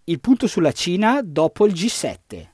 il punto sulla Cina dopo il G7.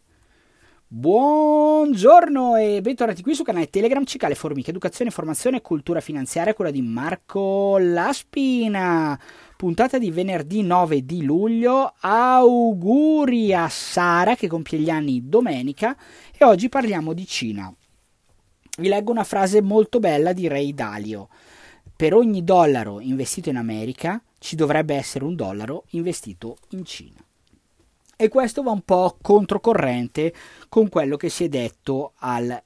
Buongiorno e bentornati qui su canale Telegram Cicale Formiche, Educazione, Formazione e Cultura Finanziaria, quella di Marco Laspina. Puntata di venerdì 9 di luglio. Auguri a Sara che compie gli anni domenica e oggi parliamo di Cina. Vi leggo una frase molto bella di Ray Dalio. Per ogni dollaro investito in America ci dovrebbe essere un dollaro investito in Cina. E questo va un po' controcorrente con quello che si è detto al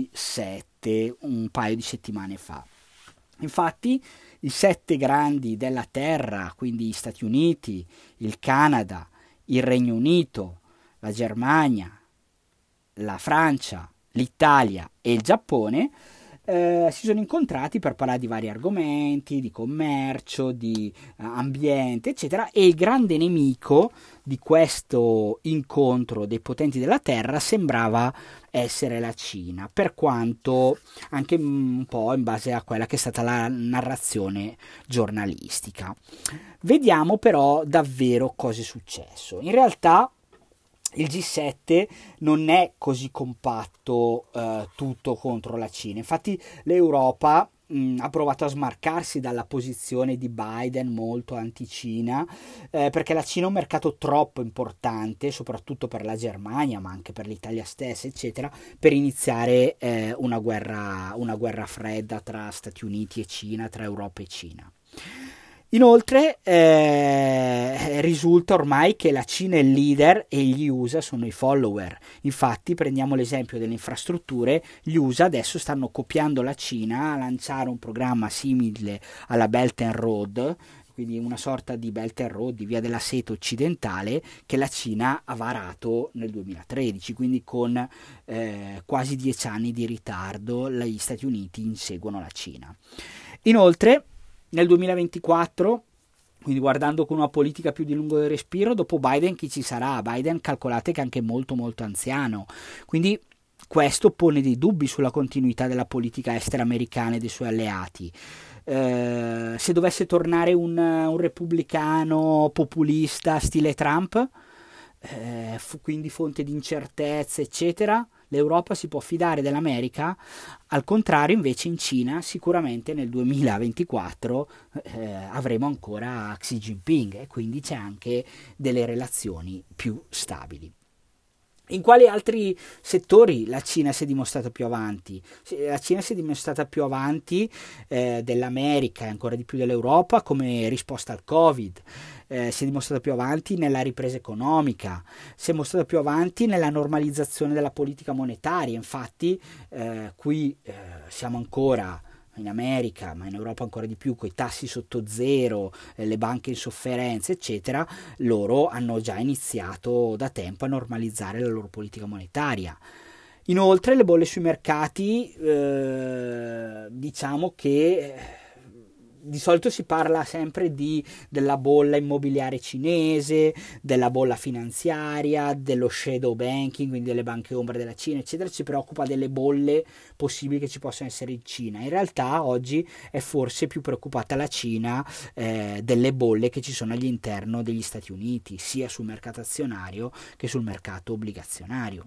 G7 un paio di settimane fa. Infatti i 7 grandi della Terra, quindi gli Stati Uniti, il Canada, il Regno Unito, la Germania, la Francia, l'Italia e il Giappone, si sono incontrati per parlare di vari argomenti, di commercio, di ambiente, eccetera, e il grande nemico di questo incontro dei potenti della Terra sembrava essere la Cina, per quanto anche un po' in base a quella che è stata la narrazione giornalistica. Vediamo però davvero cosa è successo. In realtà il G7 non è così compatto tutto contro la Cina. Infatti l'Europa ha provato a smarcarsi dalla posizione di Biden molto anti-Cina, perché la Cina è un mercato troppo importante, soprattutto per la Germania, ma anche per l'Italia stessa, eccetera, per iniziare una guerra fredda tra Stati Uniti e Cina, tra Europa e Cina. Inoltre risulta ormai che la Cina è il leader e gli USA sono i follower. Infatti prendiamo l'esempio delle infrastrutture, gli USA adesso stanno copiando la Cina a lanciare un programma simile alla Belt and Road, quindi una sorta di Belt and Road, di via della seta occidentale, che la Cina ha varato nel 2013, quindi con quasi 10 anni di ritardo gli Stati Uniti inseguono la Cina. Inoltre nel 2024, quindi guardando con una politica più di lungo respiro, dopo Biden chi ci sarà? Biden calcolate che è anche molto molto anziano, quindi questo pone dei dubbi sulla continuità della politica estera americana e dei suoi alleati. Se dovesse tornare un repubblicano populista stile Trump, quindi fonte di incertezze eccetera, l'Europa si può fidare dell'America? Al contrario, invece in Cina sicuramente nel 2024 avremo ancora Xi Jinping e quindi c'è anche delle relazioni più stabili. In quali altri settori la Cina si è dimostrata più avanti? La Cina si è dimostrata più avanti dell'America e ancora di più dell'Europa come risposta al Covid. Si è dimostrata più avanti nella ripresa economica, si è mostrata più avanti nella normalizzazione della politica monetaria. Infatti qui siamo ancora in America, ma in Europa ancora di più, con i tassi sotto zero, le banche in sofferenza, eccetera, loro hanno già iniziato da tempo a normalizzare la loro politica monetaria. Inoltre le bolle sui mercati, diciamo che di solito si parla sempre della bolla immobiliare cinese, della bolla finanziaria, dello shadow banking, quindi delle banche ombra della Cina, eccetera. Si preoccupa delle bolle possibili che ci possano essere in Cina. In realtà oggi è forse più preoccupata la Cina delle bolle che ci sono all'interno degli Stati Uniti, sia sul mercato azionario che sul mercato obbligazionario.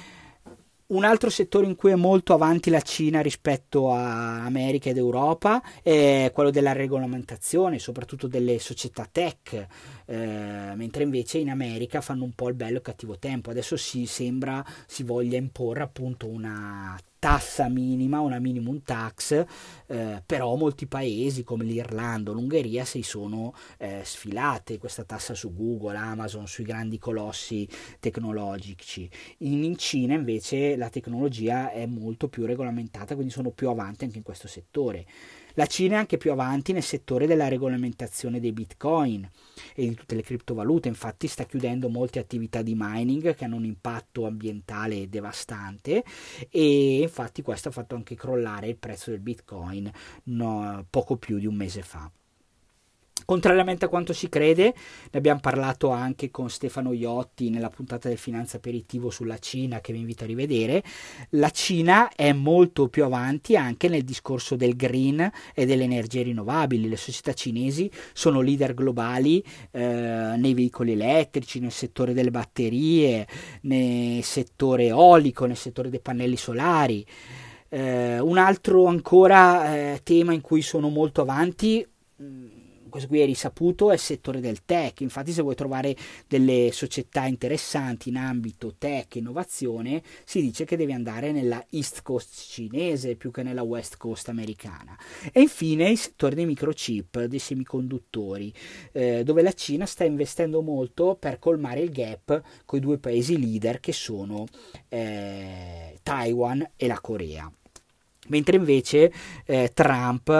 Un altro settore in cui è molto avanti la Cina rispetto a America ed Europa è quello della regolamentazione, soprattutto delle società tech, mentre invece in America fanno un po' il bello e il cattivo tempo. Adesso sembra si voglia imporre appunto una tassa minima, una minimum tax, però molti paesi come l'Irlanda o l'Ungheria si sono sfilate questa tassa su Google, Amazon, sui grandi colossi tecnologici. In Cina invece la tecnologia è molto più regolamentata, quindi sono più avanti anche in questo settore. La Cina è anche più avanti nel settore della regolamentazione dei bitcoin e di tutte le criptovalute, infatti sta chiudendo molte attività di mining che hanno un impatto ambientale devastante e infatti questo ha fatto anche crollare il prezzo del bitcoin poco più di un mese fa. Contrariamente a quanto si crede, ne abbiamo parlato anche con Stefano Iotti nella puntata del Finanza Aperitivo sulla Cina, che vi invito a rivedere. La Cina è molto più avanti anche nel discorso del green e delle energie rinnovabili. Le società cinesi sono leader globali nei veicoli elettrici, nel settore delle batterie, nel settore eolico, nel settore dei pannelli solari. Un altro ancora tema in cui sono molto avanti, questo qui è risaputo, è il settore del tech. Infatti, se vuoi trovare delle società interessanti in ambito tech e innovazione, si dice che devi andare nella East Coast cinese più che nella West Coast americana. E infine il settore dei microchip, dei semiconduttori, dove la Cina sta investendo molto per colmare il gap con i due paesi leader che sono Taiwan e la Corea. Mentre invece Trump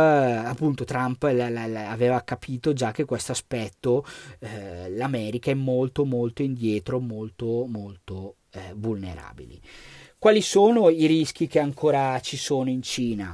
aveva capito già che questo aspetto l'America è molto molto indietro, molto molto vulnerabili. Quali sono i rischi che ancora ci sono in Cina?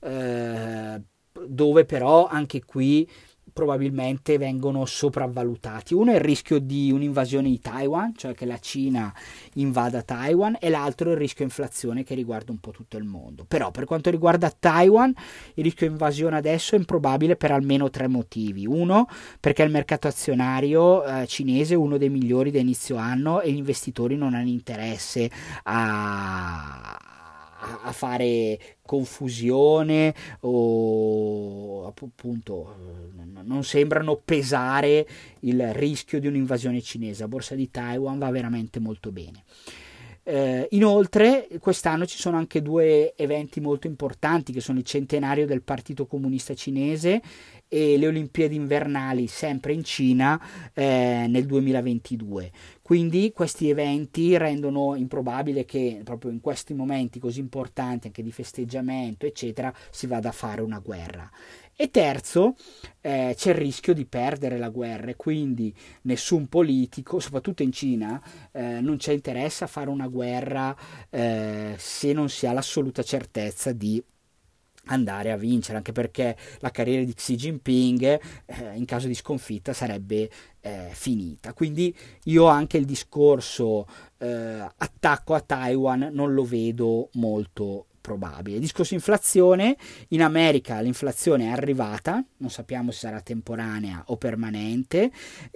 Dove però anche qui probabilmente vengono sopravvalutati. Uno è il rischio di un'invasione di Taiwan, cioè che la Cina invada Taiwan, e l'altro è il rischio inflazione che riguarda un po' tutto il mondo. Però per quanto riguarda Taiwan, il rischio invasione adesso è improbabile per almeno 3 motivi. Uno, perché il mercato azionario cinese è uno dei migliori da inizio anno e gli investitori non hanno interesse a fare confusione o appunto non sembrano pesare il rischio di un'invasione cinese. La borsa di Taiwan va veramente molto bene. Inoltre quest'anno ci sono anche 2 eventi molto importanti, che sono il centenario del Partito Comunista Cinese e le Olimpiadi invernali sempre in Cina nel 2022. Quindi questi eventi rendono improbabile che proprio in questi momenti così importanti, anche di festeggiamento eccetera, si vada a fare una guerra. E terzo, c'è il rischio di perdere la guerra, e quindi nessun politico, soprattutto in Cina, non c'è interesse a fare una guerra se non si ha l'assoluta certezza di andare a vincere, anche perché la carriera di Xi Jinping in caso di sconfitta sarebbe finita. Quindi io anche il discorso attacco a Taiwan non lo vedo molto probabile. Discorso inflazione: in America l'inflazione è arrivata, non sappiamo se sarà temporanea o permanente,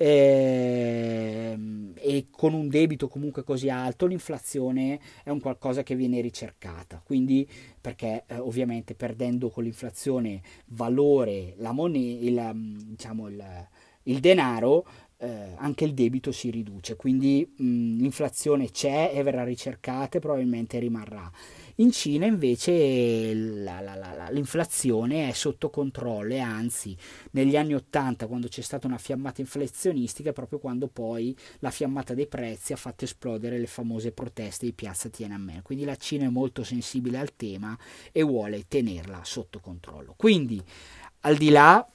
e con un debito comunque così alto l'inflazione è un qualcosa che viene ricercata, quindi perché ovviamente perdendo con l'inflazione valore la moneta, il denaro, anche il debito si riduce, quindi l'inflazione c'è e verrà ricercata e probabilmente rimarrà. In Cina invece l'inflazione è sotto controllo, e anzi negli anni 80, quando c'è stata una fiammata inflazionistica, è proprio quando poi la fiammata dei prezzi ha fatto esplodere le famose proteste di piazza Tiananmen. Quindi la Cina è molto sensibile al tema e vuole tenerla sotto controllo. Quindi al di là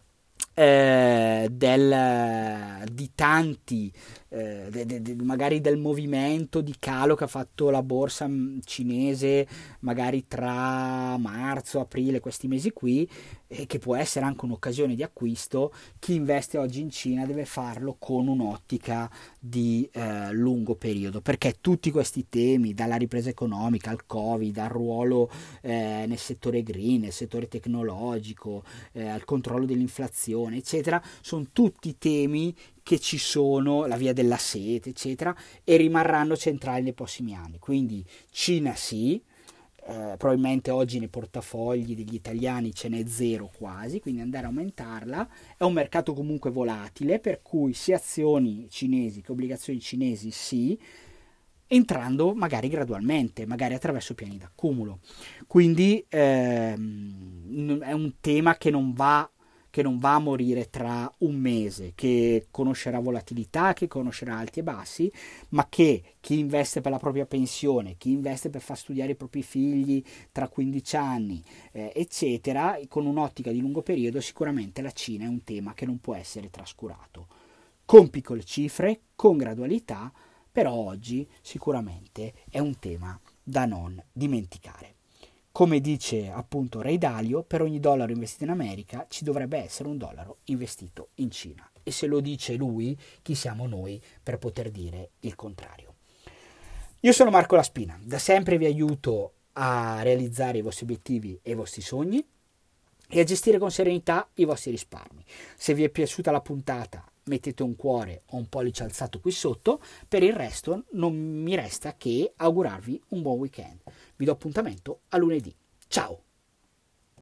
di tanti magari del movimento di calo che ha fatto la borsa cinese magari tra marzo, aprile, questi mesi qui, che può essere anche un'occasione di acquisto, chi investe oggi in Cina deve farlo con un'ottica di lungo periodo, perché tutti questi temi, dalla ripresa economica al Covid, al ruolo nel settore green, nel settore tecnologico, al controllo dell'inflazione eccetera, sono tutti temi che ci sono, la via della sete eccetera, e rimarranno centrali nei prossimi anni. Quindi Cina sì, probabilmente oggi nei portafogli degli italiani ce n'è 0 quasi, quindi andare a aumentarla. È un mercato comunque volatile, per cui sia azioni cinesi che obbligazioni cinesi sì, entrando magari gradualmente, magari attraverso piani d'accumulo. Quindi è un tema che non va a morire tra un mese, che conoscerà volatilità, che conoscerà alti e bassi, ma che chi investe per la propria pensione, chi investe per far studiare i propri figli tra 15 anni, eccetera, con un'ottica di lungo periodo, sicuramente la Cina è un tema che non può essere trascurato. Con piccole cifre, con gradualità, però oggi sicuramente è un tema da non dimenticare. come dice appunto Ray Dalio, per ogni dollaro investito in America ci dovrebbe essere un dollaro investito in Cina. E se lo dice lui, chi siamo noi per poter dire il contrario? Io sono Marco La Spina, da sempre vi aiuto a realizzare i vostri obiettivi e i vostri sogni e a gestire con serenità i vostri risparmi. Se vi è piaciuta la puntata, mettete un cuore o un pollice alzato qui sotto. Per il resto non mi resta che augurarvi un buon weekend. Vi do appuntamento a lunedì. Ciao!